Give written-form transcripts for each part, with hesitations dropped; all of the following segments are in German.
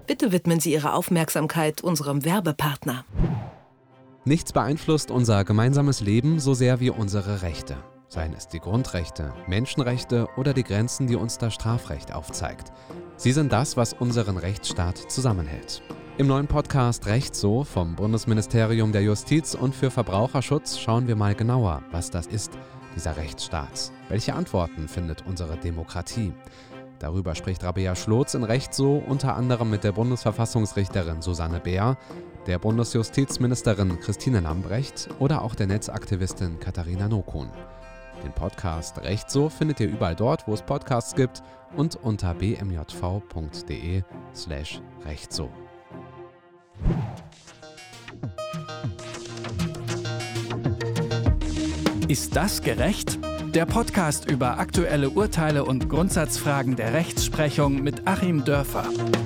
Bitte widmen Sie Ihre Aufmerksamkeit unserem Werbepartner. Nichts beeinflusst unser gemeinsames Leben so sehr wie unsere Rechte. Seien es die Grundrechte, Menschenrechte oder die Grenzen, die uns das Strafrecht aufzeigt. Sie sind das, was unseren Rechtsstaat zusammenhält. Im neuen Podcast Recht so vom Bundesministerium der Justiz und für Verbraucherschutz schauen wir mal genauer, was das ist, dieser Rechtsstaat. Welche Antworten findet unsere Demokratie? Darüber spricht Rabea Schlotz in Recht so unter anderem mit der Bundesverfassungsrichterin Susanne Beer, der Bundesjustizministerin Christine Lambrecht oder auch der Netzaktivistin Katharina Nokun. Den Podcast Recht so findet ihr überall dort, wo es Podcasts gibt und unter bmjv.de/rechtso. Ist das gerecht? Der Podcast über aktuelle Urteile und Grundsatzfragen der Rechtsprechung mit Achim Dörfer.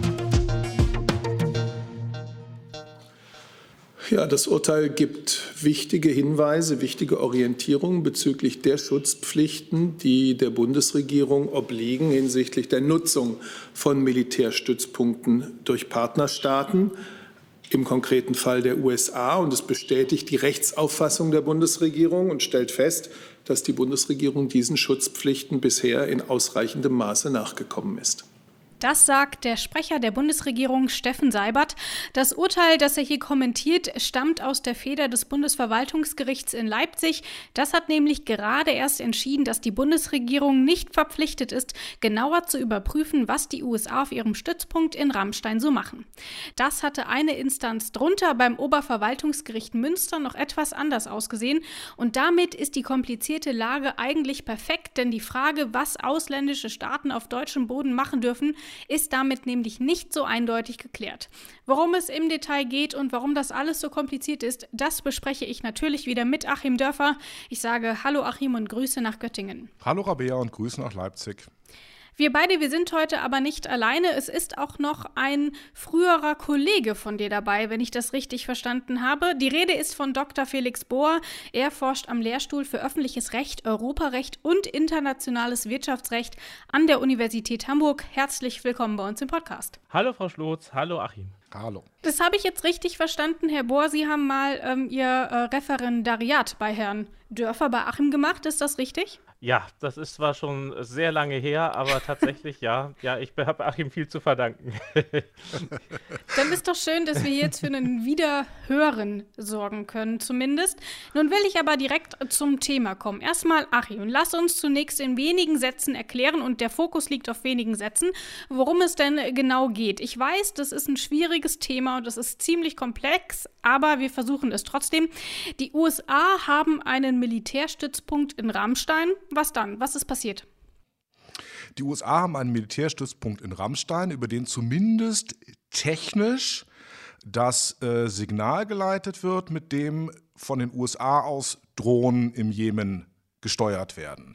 Ja, das Urteil gibt wichtige Hinweise, wichtige Orientierungen bezüglich der Schutzpflichten, die der Bundesregierung obliegen hinsichtlich der Nutzung von Militärstützpunkten durch Partnerstaaten, im konkreten Fall der USA. Und es bestätigt die Rechtsauffassung der Bundesregierung und stellt fest, dass die Bundesregierung diesen Schutzpflichten bisher in ausreichendem Maße nachgekommen ist. Das sagt der Sprecher der Bundesregierung, Steffen Seibert. Das Urteil, das er hier kommentiert, stammt aus der Feder des Bundesverwaltungsgerichts in Leipzig. Das hat nämlich gerade erst entschieden, dass die Bundesregierung nicht verpflichtet ist, genauer zu überprüfen, was die USA auf ihrem Stützpunkt in Ramstein so machen. Das hatte eine Instanz drunter beim Oberverwaltungsgericht Münster noch etwas anders ausgesehen. Und damit ist die komplizierte Lage eigentlich perfekt, denn die Frage, was ausländische Staaten auf deutschem Boden machen dürfen, ist damit nämlich nicht so eindeutig geklärt. Worum es im Detail geht und warum das alles so kompliziert ist, das bespreche ich natürlich wieder mit Achim Dörfer. Ich sage Hallo Achim und Grüße nach Göttingen. Hallo Rabea und Grüße nach Leipzig. Wir sind heute aber nicht alleine. Es ist auch noch ein früherer Kollege von dir dabei, wenn ich das richtig verstanden habe. Die Rede ist von Dr. Felix Bohr. Er forscht am Lehrstuhl für öffentliches Recht, Europarecht und internationales Wirtschaftsrecht an der Universität Hamburg. Herzlich willkommen bei uns im Podcast. Hallo Frau Schlotz, hallo Achim. Hallo. Das habe ich jetzt richtig verstanden, Herr Bohr. Sie haben mal Ihr Referendariat bei Herrn Dörfer bei Achim gemacht. Ist das richtig? Ja, das ist zwar schon sehr lange her, aber tatsächlich ja. Ja, ich habe Achim viel zu verdanken. Dann ist doch schön, dass wir jetzt für einen Wiederhören sorgen können, zumindest. Nun will ich aber direkt zum Thema kommen. Erstmal, Achim, lass uns zunächst in wenigen Sätzen erklären, und der Fokus liegt auf wenigen Sätzen, worum es denn genau geht. Ich weiß, das ist ein schwieriges Thema und das ist ziemlich komplex, aber wir versuchen es trotzdem. Die USA haben einen Militärstützpunkt in Ramstein. Was dann? Was ist passiert? Die USA haben einen Militärstützpunkt in Ramstein, über den zumindest technisch das Signal geleitet wird, mit dem von den USA aus Drohnen im Jemen gesteuert werden.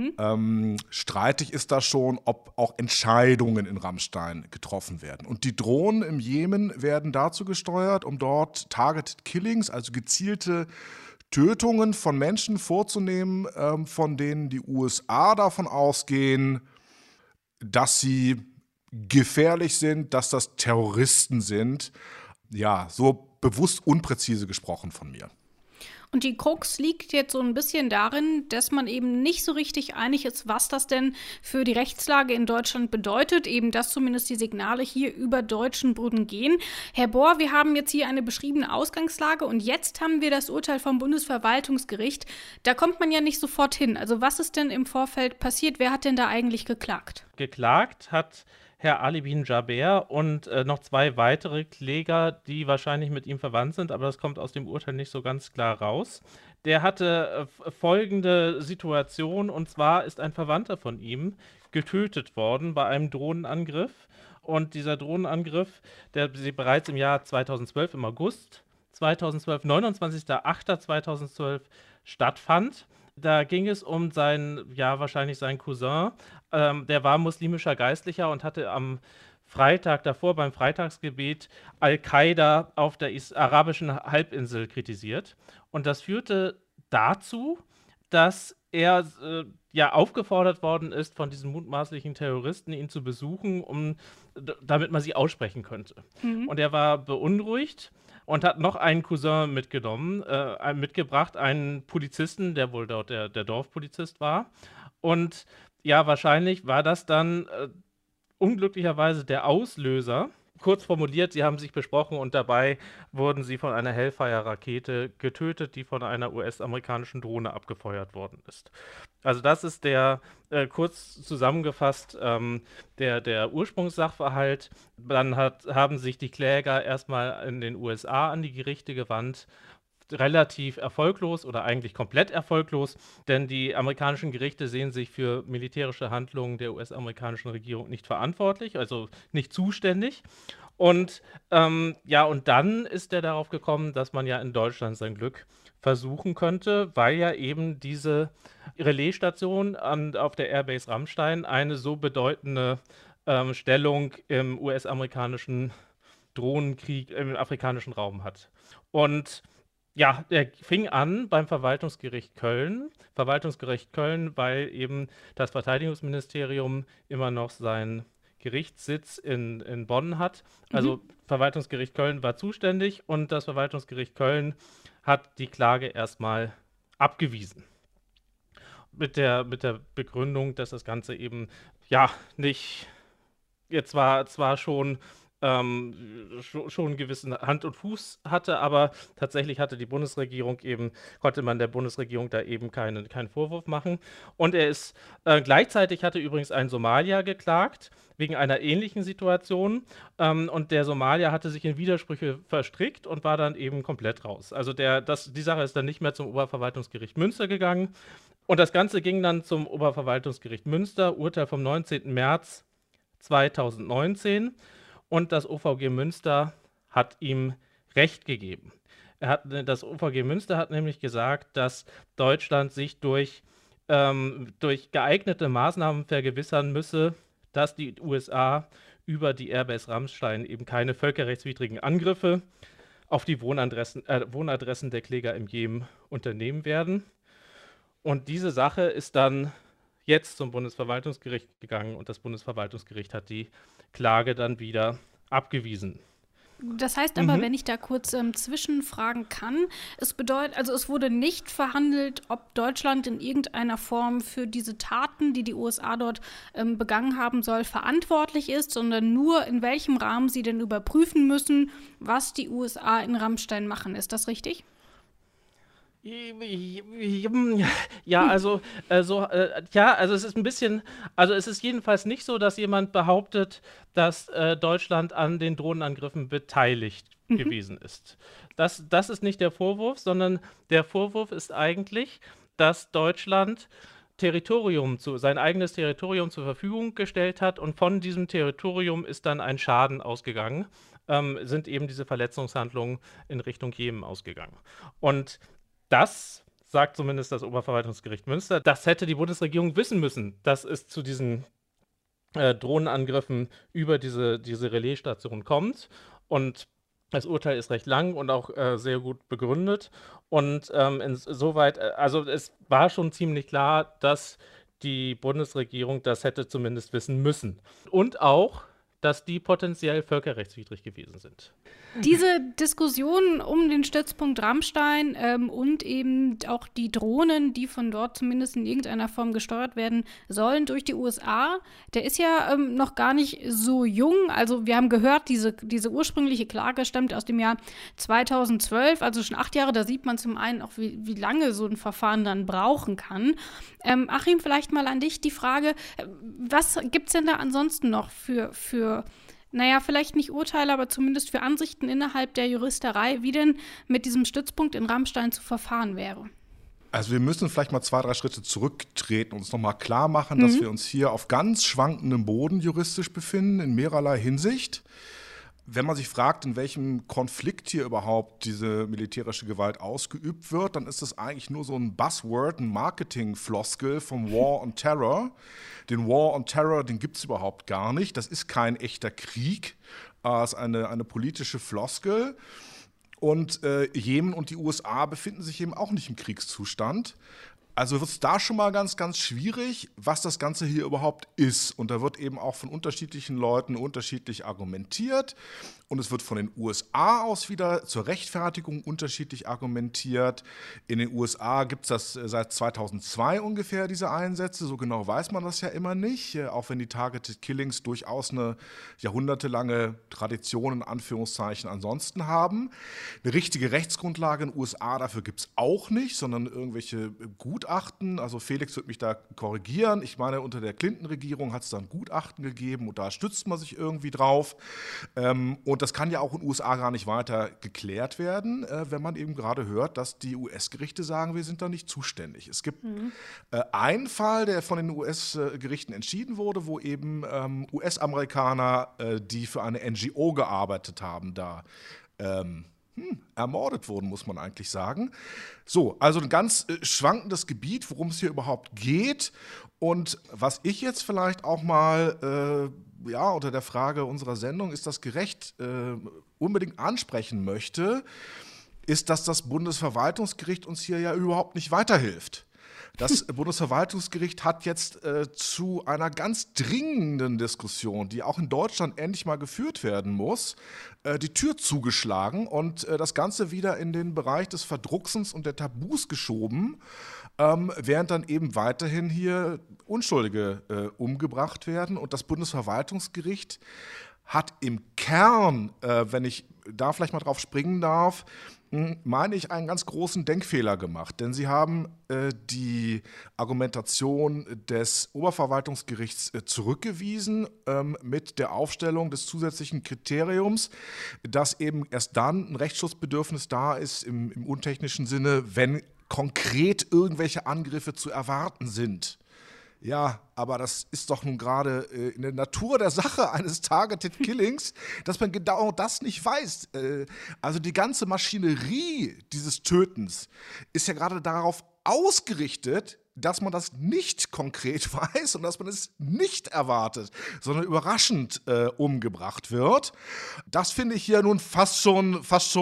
Streitig ist da schon, ob auch Entscheidungen in Ramstein getroffen werden. Und die Drohnen im Jemen werden dazu gesteuert, um dort Targeted Killings, also gezielte Tötungen von Menschen vorzunehmen, von denen die USA davon ausgehen, dass sie gefährlich sind, dass das Terroristen sind. Ja, so bewusst unpräzise gesprochen von mir. Und die Krux liegt jetzt so ein bisschen darin, dass man eben nicht so richtig einig ist, was das denn für die Rechtslage in Deutschland bedeutet. Eben, dass zumindest die Signale hier über deutschen Boden gehen. Herr Bohr, wir haben jetzt hier eine beschriebene Ausgangslage und jetzt haben wir das Urteil vom Bundesverwaltungsgericht. Da kommt man ja nicht sofort hin. Also was ist denn im Vorfeld passiert? Wer hat denn da eigentlich geklagt? Geklagt hat Herr Ali bin Jaber und noch zwei weitere Kläger, die wahrscheinlich mit ihm verwandt sind, aber das kommt aus dem Urteil nicht so ganz klar raus. Der hatte folgende Situation, und zwar ist ein Verwandter von ihm getötet worden bei einem Drohnenangriff. Und dieser Drohnenangriff, der bereits im Jahr 2012, im August 2012, 29.08.2012 stattfand. Da ging es um wahrscheinlich seinen Cousin, der war muslimischer Geistlicher und hatte am Freitag davor beim Freitagsgebet Al-Qaida auf der arabischen Halbinsel kritisiert. Und das führte dazu, dass er aufgefordert worden ist von diesen mutmaßlichen Terroristen, ihn zu besuchen, damit man sie aussprechen könnte. Und er war beunruhigt und hat noch einen Cousin mitgebracht, einen Polizisten, der wohl dort der Dorfpolizist war. Und ja, wahrscheinlich war das dann unglücklicherweise der Auslöser. Kurz formuliert, sie haben sich besprochen und dabei wurden sie von einer Hellfire-Rakete getötet, die von einer US-amerikanischen Drohne abgefeuert worden ist. Also das ist kurz zusammengefasst, der Ursprungssachverhalt. Dann haben sich die Kläger erstmal in den USA an die Gerichte gewandt, relativ erfolglos oder eigentlich komplett erfolglos, denn die amerikanischen Gerichte sehen sich für militärische Handlungen der US-amerikanischen Regierung nicht verantwortlich, also nicht zuständig. Und und dann ist er darauf gekommen, dass man ja in Deutschland sein Glück versuchen könnte, weil ja eben diese Relaisstation auf der Airbase Ramstein eine so bedeutende Stellung im US-amerikanischen Drohnenkrieg im afrikanischen Raum hat. Und ja, der fing an beim Verwaltungsgericht Köln, weil eben das Verteidigungsministerium immer noch seinen Gerichtssitz in Bonn hat. Also Verwaltungsgericht Köln war zuständig und das Verwaltungsgericht Köln hat die Klage erstmal abgewiesen. Mit der Begründung, dass das Ganze eben nicht, jetzt zwar schon einen gewissen Hand und Fuß hatte, aber tatsächlich konnte man der Bundesregierung da eben keinen Vorwurf machen. Und gleichzeitig hatte übrigens ein Somalier geklagt, wegen einer ähnlichen Situation. Und der Somalier hatte sich in Widersprüche verstrickt und war dann eben komplett raus. Also die Sache ist dann nicht mehr zum Oberverwaltungsgericht Münster gegangen. Und das Ganze ging dann zum Oberverwaltungsgericht Münster, Urteil vom 19. März 2019. Und das OVG Münster hat ihm Recht gegeben. Das OVG Münster hat nämlich gesagt, dass Deutschland sich durch geeignete Maßnahmen vergewissern müsse, dass die USA über die Airbase Ramstein eben keine völkerrechtswidrigen Angriffe auf die Wohnadressen der Kläger im Jemen unternehmen werden. Und diese Sache ist dann jetzt zum Bundesverwaltungsgericht gegangen und das Bundesverwaltungsgericht hat die Klage dann wieder abgewiesen. Das heißt aber, wenn ich da kurz zwischenfragen kann, es wurde nicht verhandelt, ob Deutschland in irgendeiner Form für diese Taten, die die USA dort begangen haben soll, verantwortlich ist, sondern nur in welchem Rahmen sie denn überprüfen müssen, was die USA in Ramstein machen. Ist das richtig? Ja, also es ist ein bisschen, also es ist jedenfalls nicht so, dass jemand behauptet, dass Deutschland an den Drohnenangriffen beteiligt gewesen ist. Das ist nicht der Vorwurf, sondern der Vorwurf ist eigentlich, dass Deutschland sein eigenes Territorium zur Verfügung gestellt hat und von diesem Territorium ist dann ein Schaden ausgegangen, sind eben diese Verletzungshandlungen in Richtung Jemen ausgegangen. Und das sagt zumindest das Oberverwaltungsgericht Münster. Das hätte die Bundesregierung wissen müssen, dass es zu diesen Drohnenangriffen über diese Relaisstation kommt. Und das Urteil ist recht lang und auch sehr gut begründet. Und insoweit, also es war schon ziemlich klar, dass die Bundesregierung das hätte zumindest wissen müssen. Und auch, dass die potenziell völkerrechtswidrig gewesen sind. Diese Diskussion um den Stützpunkt Ramstein und eben auch die Drohnen, die von dort zumindest in irgendeiner Form gesteuert werden sollen durch die USA, der ist ja noch gar nicht so jung. Also wir haben gehört, diese ursprüngliche Klage stammt aus dem Jahr 2012, also schon 8 Jahre. Da sieht man zum einen auch, wie lange so ein Verfahren dann brauchen kann. Achim, vielleicht mal an dich die Frage, was gibt es denn da ansonsten noch für vielleicht nicht Urteile, aber zumindest für Ansichten innerhalb der Juristerei, wie denn mit diesem Stützpunkt in Ramstein zu verfahren wäre? Also wir müssen vielleicht mal 2, 3 Schritte zurücktreten und uns nochmal klar machen, dass wir uns hier auf ganz schwankendem Boden juristisch befinden, in mehrerlei Hinsicht. Wenn man sich fragt, in welchem Konflikt hier überhaupt diese militärische Gewalt ausgeübt wird, dann ist das eigentlich nur so ein Buzzword, ein Marketing-Floskel vom War on Terror. Den War on Terror, den gibt es überhaupt gar nicht. Das ist kein echter Krieg, es ist eine politische Floskel. Und Jemen und die USA befinden sich eben auch nicht im Kriegszustand. Also wird es da schon mal ganz, ganz schwierig, was das Ganze hier überhaupt ist. Und da wird eben auch von unterschiedlichen Leuten unterschiedlich argumentiert. Und es wird von den USA aus wieder zur Rechtfertigung unterschiedlich argumentiert. In den USA gibt es das seit 2002 ungefähr, diese Einsätze. So genau weiß man das ja immer nicht, auch wenn die Targeted Killings durchaus eine jahrhundertelange Tradition in Anführungszeichen ansonsten haben. Eine richtige Rechtsgrundlage in den USA dafür gibt es auch nicht, sondern irgendwelche Gutachten. Also Felix wird mich da korrigieren. Ich meine, unter der Clinton-Regierung hat es dann Gutachten gegeben und da stützt man sich irgendwie drauf. Und das kann ja auch in den USA gar nicht weiter geklärt werden, wenn man eben gerade hört, dass die US-Gerichte sagen, wir sind da nicht zuständig. Es gibt einen Fall, der von den US-Gerichten entschieden wurde, wo eben US-Amerikaner, die für eine NGO gearbeitet haben, da ermordet wurden, muss man eigentlich sagen. So, also ein ganz schwankendes Gebiet, worum es hier überhaupt geht. Und was ich jetzt vielleicht auch mal unter der Frage unserer Sendung, ist das gerecht, unbedingt ansprechen möchte, ist, dass das Bundesverwaltungsgericht uns hier ja überhaupt nicht weiterhilft. Das Bundesverwaltungsgericht hat jetzt zu einer ganz dringenden Diskussion, die auch in Deutschland endlich mal geführt werden muss, die Tür zugeschlagen und das Ganze wieder in den Bereich des Verdrucksens und der Tabus geschoben, während dann eben weiterhin hier Unschuldige umgebracht werden. Und das Bundesverwaltungsgericht hat im Kern, wenn ich da vielleicht mal drauf springen darf, meine ich, einen ganz großen Denkfehler gemacht. Denn sie haben die Argumentation des Oberverwaltungsgerichts zurückgewiesen mit der Aufstellung des zusätzlichen Kriteriums, dass eben erst dann ein Rechtsschutzbedürfnis da ist, im untechnischen Sinne, wenn konkret irgendwelche Angriffe zu erwarten sind. Ja, aber das ist doch nun gerade in der Natur der Sache eines Targeted Killings, dass man genau das nicht weiß. Also die ganze Maschinerie dieses Tötens ist ja gerade darauf ausgerichtet, dass man das nicht konkret weiß und dass man es nicht erwartet, sondern überraschend umgebracht wird. Das finde ich hier nun fast schon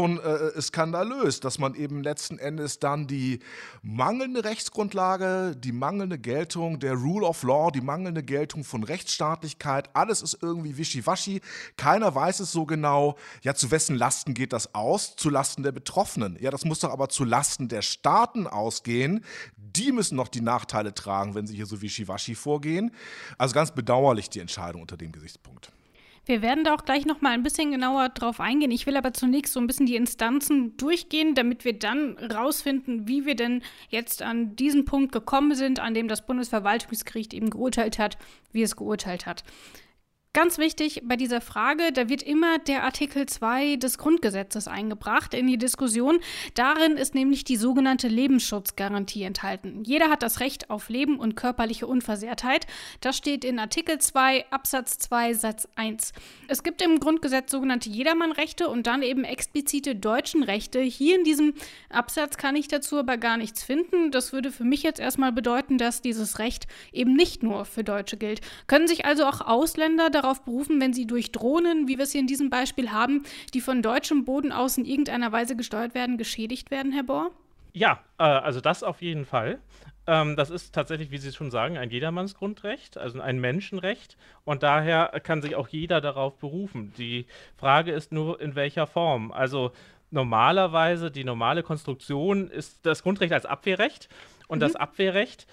skandalös, dass man eben letzten Endes dann die mangelnde Rechtsgrundlage, die mangelnde Geltung der Rule of Law, die mangelnde Geltung von Rechtsstaatlichkeit, alles ist irgendwie wischiwaschi, keiner weiß es so genau. Ja, zu wessen Lasten geht das aus? Zu Lasten der Betroffenen. Ja, das muss doch aber zu Lasten der Staaten ausgehen. Die müssen noch die Nachteile tragen, wenn sie hier so wischiwaschi vorgehen. Also ganz bedauerlich die Entscheidung unter dem Gesichtspunkt. Wir werden da auch gleich noch mal ein bisschen genauer drauf eingehen. Ich will aber zunächst so ein bisschen die Instanzen durchgehen, damit wir dann rausfinden, wie wir denn jetzt an diesen Punkt gekommen sind, an dem das Bundesverwaltungsgericht eben geurteilt hat, wie es geurteilt hat. Ganz wichtig bei dieser Frage, da wird immer der Artikel 2 des Grundgesetzes eingebracht in die Diskussion. Darin ist nämlich die sogenannte Lebensschutzgarantie enthalten. Jeder hat das Recht auf Leben und körperliche Unversehrtheit. Das steht in Artikel 2 Absatz 2 Satz 1. Es gibt im Grundgesetz sogenannte Jedermannrechte und dann eben explizite deutschen Rechte. Hier in diesem Absatz kann ich dazu aber gar nichts finden. Das würde für mich jetzt erstmal bedeuten, dass dieses Recht eben nicht nur für Deutsche gilt. Können sich also auch Ausländer darauf berufen, wenn sie durch Drohnen, wie wir es hier in diesem Beispiel haben, die von deutschem Boden aus in irgendeiner Weise gesteuert werden, geschädigt werden, Herr Bohr? Ja, also das auf jeden Fall. Das ist tatsächlich, wie Sie schon sagen, ein Jedermannsgrundrecht, also ein Menschenrecht. Und daher kann sich auch jeder darauf berufen. Die Frage ist nur, in welcher Form. Also normalerweise, die normale Konstruktion ist das Grundrecht als Abwehrrecht. Und das Abwehrrecht,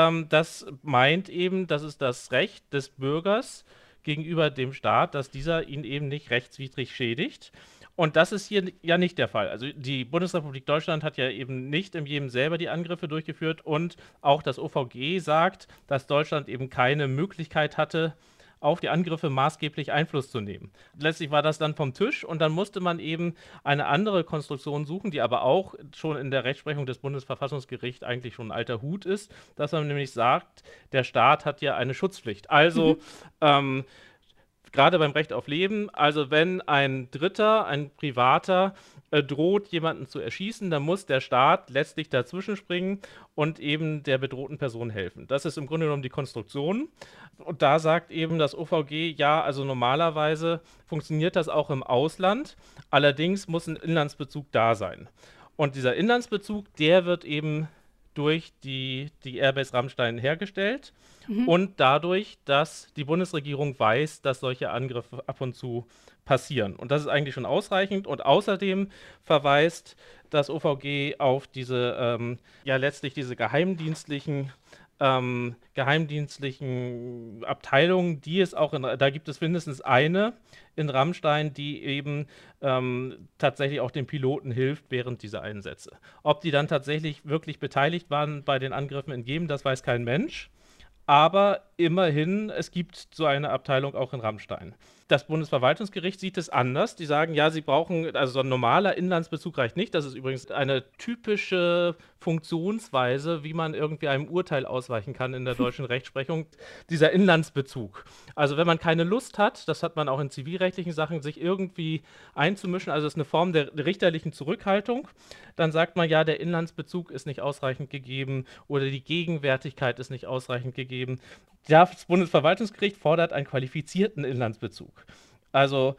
das meint eben, das ist das Recht des Bürgers gegenüber dem Staat, dass dieser ihn eben nicht rechtswidrig schädigt. Und das ist hier ja nicht der Fall. Also die Bundesrepublik Deutschland hat ja eben nicht in jedem selber die Angriffe durchgeführt und auch das OVG sagt, dass Deutschland eben keine Möglichkeit hatte, auf die Angriffe maßgeblich Einfluss zu nehmen. Letztlich war das dann vom Tisch und dann musste man eben eine andere Konstruktion suchen, die aber auch schon in der Rechtsprechung des Bundesverfassungsgerichts eigentlich schon ein alter Hut ist, dass man nämlich sagt, der Staat hat ja eine Schutzpflicht. Also gerade beim Recht auf Leben, also wenn ein Dritter, ein Privater droht, jemanden zu erschießen, dann muss der Staat letztlich dazwischen springen und eben der bedrohten Person helfen. Das ist im Grunde genommen die Konstruktion. Und da sagt eben das OVG, ja, also normalerweise funktioniert das auch im Ausland, allerdings muss ein Inlandsbezug da sein. Und dieser Inlandsbezug, der wird eben durch die Airbase Ramstein hergestellt und dadurch, dass die Bundesregierung weiß, dass solche Angriffe ab und zu passieren. Und das ist eigentlich schon ausreichend. Und außerdem verweist das OVG auf diese, letztlich diese geheimdienstlichen Abteilungen, die es auch da gibt es mindestens eine in Ramstein, die eben tatsächlich auch den Piloten hilft während dieser Einsätze. Ob die dann tatsächlich wirklich beteiligt waren bei den Angriffen in Jemen, das weiß kein Mensch. Aber immerhin, es gibt so eine Abteilung auch in Ramstein. Das Bundesverwaltungsgericht sieht es anders. Die sagen, ja, sie brauchen, also so ein normaler Inlandsbezug reicht nicht. Das ist übrigens eine typische Funktionsweise, wie man irgendwie einem Urteil ausweichen kann in der deutschen Rechtsprechung, dieser Inlandsbezug. Also wenn man keine Lust hat, das hat man auch in zivilrechtlichen Sachen, sich irgendwie einzumischen, also es ist eine Form der richterlichen Zurückhaltung, dann sagt man, ja, der Inlandsbezug ist nicht ausreichend gegeben oder die Gegenwärtigkeit ist nicht ausreichend gegeben. Das Bundesverwaltungsgericht fordert einen qualifizierten Inlandsbezug. Also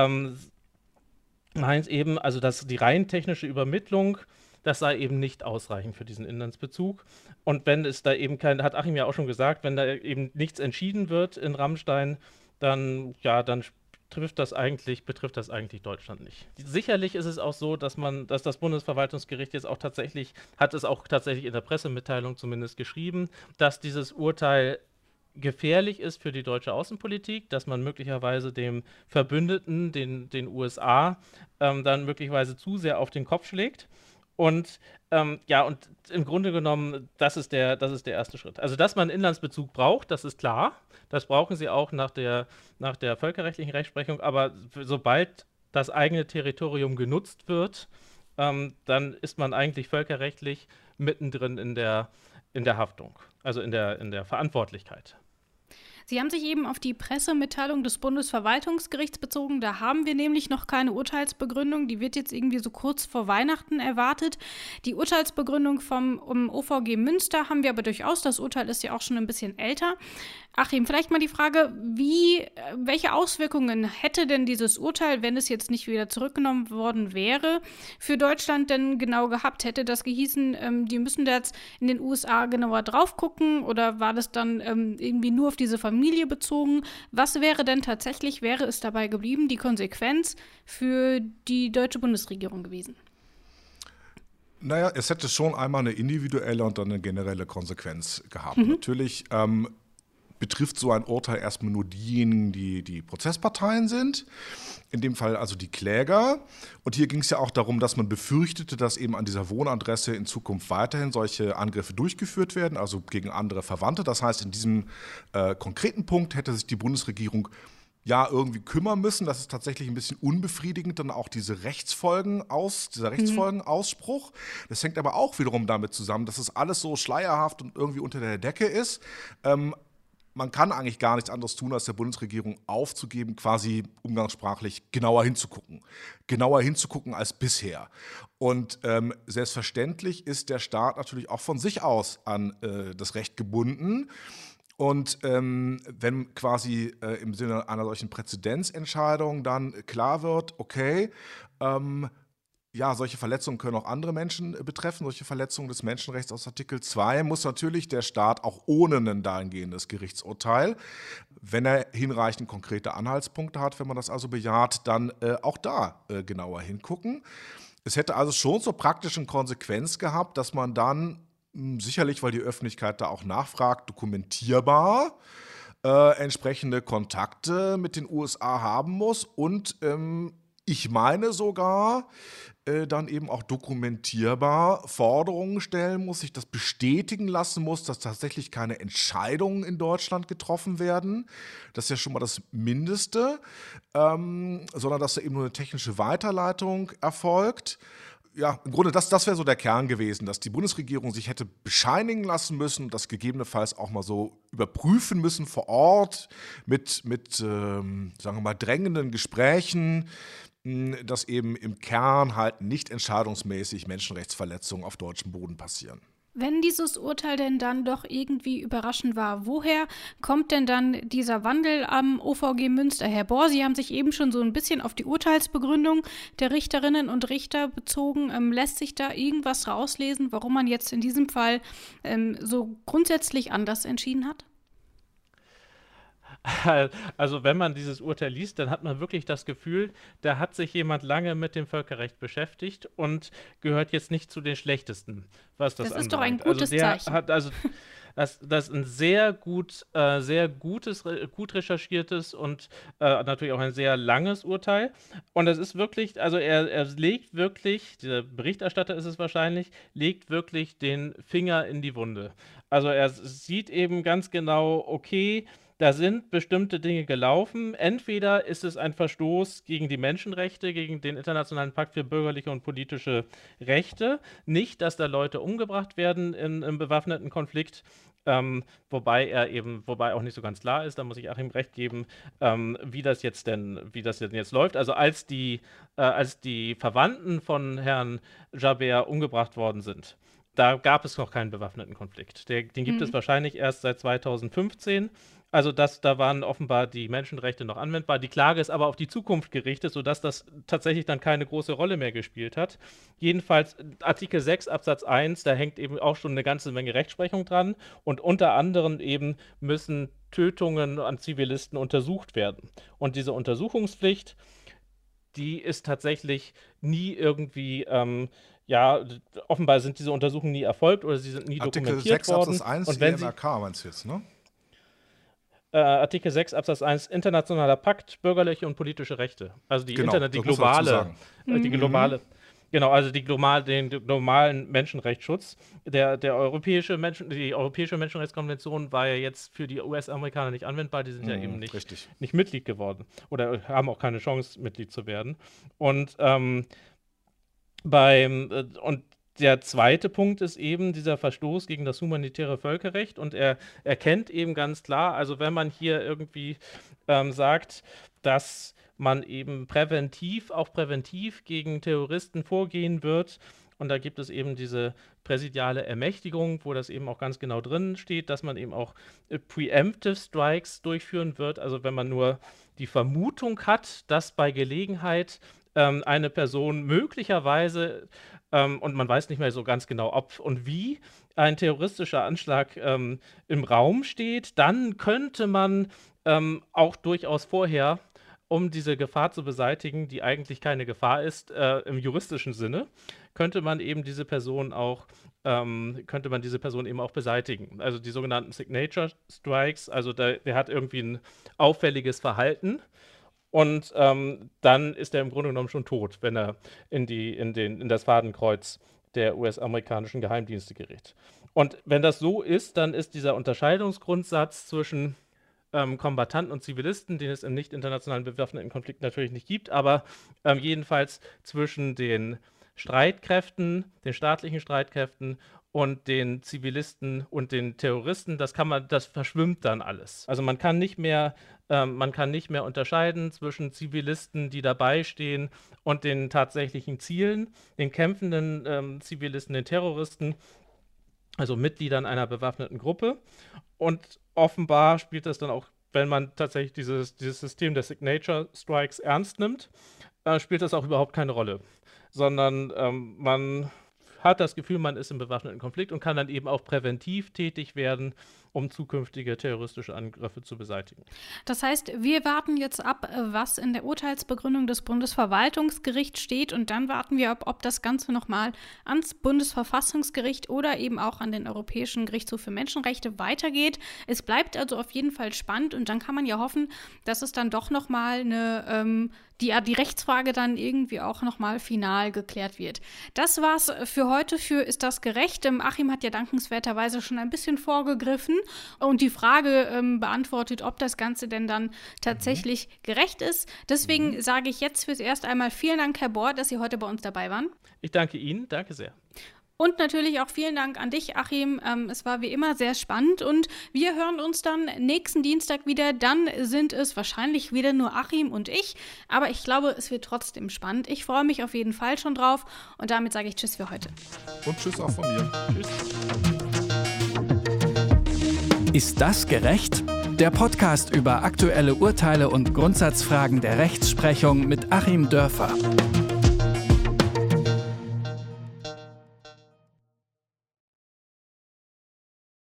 meint eben, also dass die rein technische Übermittlung, das sei eben nicht ausreichend für diesen Inlandsbezug. Und wenn es da eben hat Achim ja auch schon gesagt, wenn da eben nichts entschieden wird in Ramstein, dann betrifft das eigentlich Deutschland nicht. Sicherlich ist es auch so, dass das Bundesverwaltungsgericht jetzt auch tatsächlich in der Pressemitteilung zumindest geschrieben, dass dieses Urteil gefährlich ist für die deutsche Außenpolitik, dass man möglicherweise dem Verbündeten, den USA, dann möglicherweise zu sehr auf den Kopf schlägt. Und und im Grunde genommen, das ist der erste Schritt. Also, dass man einen Inlandsbezug braucht, das ist klar. Das brauchen sie auch nach der völkerrechtlichen Rechtsprechung. Aber sobald das eigene Territorium genutzt wird, dann ist man eigentlich völkerrechtlich mittendrin in der Haftung, also in der Verantwortlichkeit. Sie haben sich eben auf die Pressemitteilung des Bundesverwaltungsgerichts bezogen. Da haben wir nämlich noch keine Urteilsbegründung. Die wird jetzt irgendwie so kurz vor Weihnachten erwartet. Die Urteilsbegründung vom OVG Münster haben wir aber durchaus. Das Urteil ist ja auch schon ein bisschen älter. Achim, vielleicht mal die Frage, welche Auswirkungen hätte denn dieses Urteil, wenn es jetzt nicht wieder zurückgenommen worden wäre, für Deutschland denn genau gehabt? Hätte das gehießen, die müssen da jetzt in den USA genauer drauf gucken, oder war das dann irgendwie nur auf diese Familie bezogen? Was wäre es dabei geblieben, die Konsequenz für die deutsche Bundesregierung gewesen? Naja, es hätte schon einmal eine individuelle und dann eine generelle Konsequenz gehabt. Natürlich betrifft so ein Urteil erstmal nur diejenigen, die Prozessparteien sind. In dem Fall also die Kläger. Und hier ging es ja auch darum, dass man befürchtete, dass eben an dieser Wohnadresse in Zukunft weiterhin solche Angriffe durchgeführt werden, also gegen andere Verwandte. Das heißt, in diesem konkreten Punkt hätte sich die Bundesregierung irgendwie kümmern müssen. Das ist tatsächlich ein bisschen unbefriedigend, dann auch dieser Rechtsfolgenausspruch. Das hängt aber auch wiederum damit zusammen, dass es alles so schleierhaft und irgendwie unter der Decke ist. Man kann eigentlich gar nichts anderes tun, als der Bundesregierung aufzugeben, quasi umgangssprachlich genauer hinzugucken als bisher. Und selbstverständlich ist der Staat natürlich auch von sich aus an das Recht gebunden. Und wenn quasi im Sinne einer solchen Präzedenzentscheidung dann klar wird, okay, solche Verletzungen können auch andere Menschen betreffen, solche Verletzungen des Menschenrechts aus Artikel 2, muss natürlich der Staat auch ohne ein dahingehendes Gerichtsurteil, wenn er hinreichend konkrete Anhaltspunkte hat, wenn man das also bejaht, dann auch da genauer hingucken. Es hätte also schon zur praktischen Konsequenz gehabt, dass man dann sicherlich, weil die Öffentlichkeit da auch nachfragt, dokumentierbar entsprechende Kontakte mit den USA haben muss und ich meine sogar, dann eben auch dokumentierbar Forderungen stellen muss, sich das bestätigen lassen muss, dass tatsächlich keine Entscheidungen in Deutschland getroffen werden. Das ist ja schon mal das Mindeste, sondern dass da eben nur eine technische Weiterleitung erfolgt. Ja, im Grunde, das wäre so der Kern gewesen, dass die Bundesregierung sich hätte bescheinigen lassen müssen, das gegebenenfalls auch mal so überprüfen müssen vor Ort mit sagen wir mal, drängenden Gesprächen, dass eben im Kern halt nicht entscheidungsmäßig Menschenrechtsverletzungen auf deutschem Boden passieren. Wenn dieses Urteil denn dann doch irgendwie überraschend war, woher kommt denn dann dieser Wandel am OVG Münster? Herr Bohr, Sie haben sich eben schon so ein bisschen auf die Urteilsbegründung der Richterinnen und Richter bezogen. Lässt sich da irgendwas rauslesen, warum man jetzt in diesem Fall so grundsätzlich anders entschieden hat? Also wenn man dieses Urteil liest, dann hat man wirklich das Gefühl, da hat sich jemand lange mit dem Völkerrecht beschäftigt und gehört jetzt nicht zu den Schlechtesten, was das anbelangt. Das ist doch ein gutes Zeichen. Das ist ein sehr gutes, gut recherchiertes und natürlich auch ein sehr langes Urteil. Und es ist wirklich, also er legt wirklich, dieser Berichterstatter ist es wahrscheinlich, legt wirklich den Finger in die Wunde. Also er sieht eben ganz genau, okay, da sind bestimmte Dinge gelaufen. Entweder ist es ein Verstoß gegen die Menschenrechte, gegen den Internationalen Pakt für bürgerliche und politische Rechte. Nicht, dass da Leute umgebracht werden im bewaffneten Konflikt, wobei auch nicht so ganz klar ist, da muss ich Achim recht geben, wie das denn jetzt läuft. Also als die Verwandten von Herrn Jaber umgebracht worden sind, da gab es noch keinen bewaffneten Konflikt. Den gibt es wahrscheinlich erst seit 2015. Also da waren offenbar die Menschenrechte noch anwendbar. Die Klage ist aber auf die Zukunft gerichtet, sodass das tatsächlich dann keine große Rolle mehr gespielt hat. Jedenfalls Artikel 6 Absatz 1, da hängt eben auch schon eine ganze Menge Rechtsprechung dran. Und unter anderem eben müssen Tötungen an Zivilisten untersucht werden. Und diese Untersuchungspflicht, die ist tatsächlich nie irgendwie offenbar sind diese Untersuchungen nie erfolgt oder sie sind nie dokumentiert worden. Artikel 6 Absatz 1 und IMRK meinst du jetzt, ne? Artikel 6 Absatz 1 Internationaler Pakt, bürgerliche und politische Rechte. Also die globale, genau, also den globalen Menschenrechtsschutz. Die Europäische Menschenrechtskonvention war ja jetzt für die US-Amerikaner nicht anwendbar, die sind ja eben nicht Mitglied geworden oder haben auch keine Chance, Mitglied zu werden. Und der zweite Punkt ist eben dieser Verstoß gegen das humanitäre Völkerrecht und er erkennt eben ganz klar, also wenn man hier irgendwie sagt, dass man eben präventiv gegen Terroristen vorgehen wird, und da gibt es eben diese präsidiale Ermächtigung, wo das eben auch ganz genau drin steht, dass man eben auch Preemptive Strikes durchführen wird, also wenn man nur die Vermutung hat, dass bei Gelegenheit eine Person möglicherweise, und man weiß nicht mehr so ganz genau, ob und wie ein terroristischer Anschlag im Raum steht, dann könnte man auch durchaus vorher, um diese Gefahr zu beseitigen, die eigentlich keine Gefahr ist, im juristischen Sinne, könnte man diese Person eben auch beseitigen. Also die sogenannten Signature Strikes, also der hat irgendwie ein auffälliges Verhalten. Und dann ist er im Grunde genommen schon tot, wenn er in das Fadenkreuz der US-amerikanischen Geheimdienste gerät. Und wenn das so ist, dann ist dieser Unterscheidungsgrundsatz zwischen Kombattanten und Zivilisten, den es im nicht-internationalen bewaffneten Konflikt natürlich nicht gibt, aber jedenfalls zwischen den Streitkräften, den staatlichen Streitkräften und den Zivilisten und den Terroristen, das verschwimmt dann alles. Also man kann nicht mehr unterscheiden zwischen Zivilisten, die dabei stehen, und den tatsächlichen Zielen, den kämpfenden Zivilisten, den Terroristen, also Mitgliedern einer bewaffneten Gruppe. Und offenbar spielt das dann auch, wenn man tatsächlich dieses System der Signature Strikes ernst nimmt, spielt das auch überhaupt keine Rolle, sondern man hat das Gefühl, man ist im bewaffneten Konflikt und kann dann eben auch präventiv tätig werden, um zukünftige terroristische Angriffe zu beseitigen. Das heißt, wir warten jetzt ab, was in der Urteilsbegründung des Bundesverwaltungsgerichts steht, und dann warten wir ab, ob das Ganze nochmal ans Bundesverfassungsgericht oder eben auch an den Europäischen Gerichtshof für Menschenrechte weitergeht. Es bleibt also auf jeden Fall spannend, und dann kann man ja hoffen, dass es dann doch nochmal die Rechtsfrage dann irgendwie auch nochmal final geklärt wird. Das war's für heute für Ist das gerecht? Achim hat ja dankenswerterweise schon ein bisschen vorgegriffen und die Frage beantwortet, ob das Ganze denn dann tatsächlich gerecht ist. Deswegen sage ich jetzt fürs Erste einmal vielen Dank, Herr Bohr, dass Sie heute bei uns dabei waren. Ich danke Ihnen, danke sehr. Und natürlich auch vielen Dank an dich, Achim. Es war wie immer sehr spannend und wir hören uns dann nächsten Dienstag wieder. Dann sind es wahrscheinlich wieder nur Achim und ich, aber ich glaube, es wird trotzdem spannend. Ich freue mich auf jeden Fall schon drauf und damit sage ich Tschüss für heute. Und Tschüss auch von mir. Tschüss. Ist das gerecht? Der Podcast über aktuelle Urteile und Grundsatzfragen der Rechtsprechung mit Achim Dörfer.